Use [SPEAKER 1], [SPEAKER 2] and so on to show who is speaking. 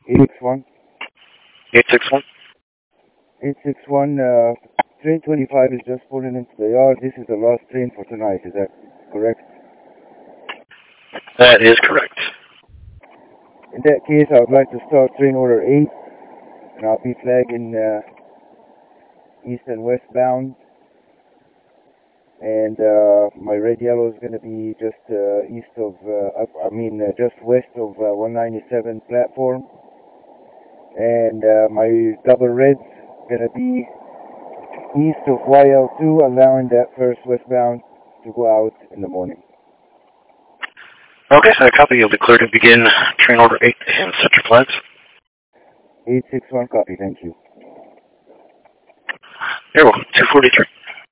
[SPEAKER 1] 861.
[SPEAKER 2] 861.
[SPEAKER 1] 861, train 25 is just pulling into the yard. This is the last train for tonight, is that correct?
[SPEAKER 2] That is correct.
[SPEAKER 1] In that case, I would like to start train order 8, and I'll be flagging east and westbound. And my red yellow is going to be just just west of 197 platform. And my double red's going to be east of YL2, allowing that first westbound to go out in the morning.
[SPEAKER 2] Okay, so a copy. You'll be clear to begin train order 8 and set your flags.
[SPEAKER 1] 861, copy, thank you.
[SPEAKER 2] You're welcome. 243.